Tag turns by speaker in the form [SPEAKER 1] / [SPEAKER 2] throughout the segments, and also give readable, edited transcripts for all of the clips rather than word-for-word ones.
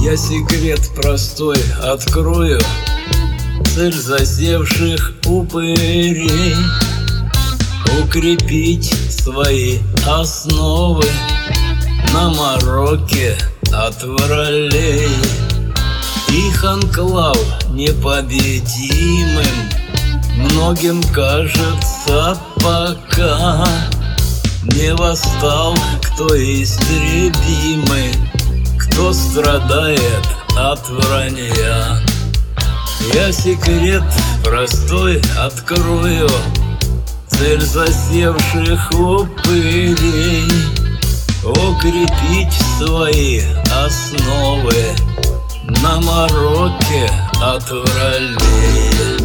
[SPEAKER 1] Я секрет простой открою, цель засевших упырей — укрепить свои основы на мороке от воролей. Их анклав непобедимым многим кажется, пока не восстал кто истребимый, кто страдает от вранья. Я секрет простой открою, цель засевших упырей — укрепить свои основы на мороке от воролей.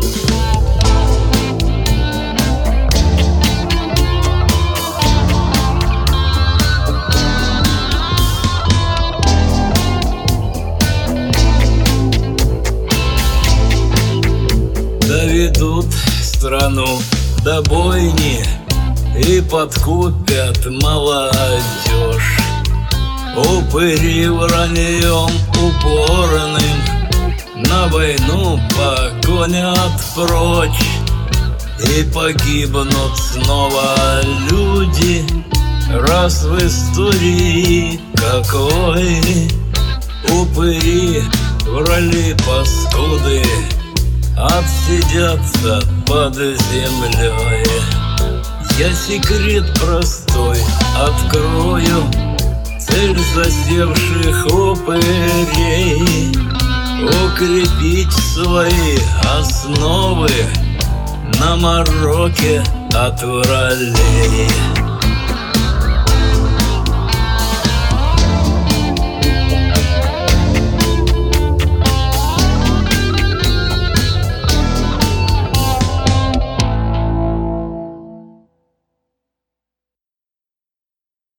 [SPEAKER 1] Доведут страну до бойни и подкупят молодежь. Упыри враньем упорным на войну погонят прочь, и погибнут снова люди, раз в истории какой упыри врали паскуды отсидятся под землей. Я секрет простой открою, цель засевших упырей — укрепить свои основы на мороке от воролей.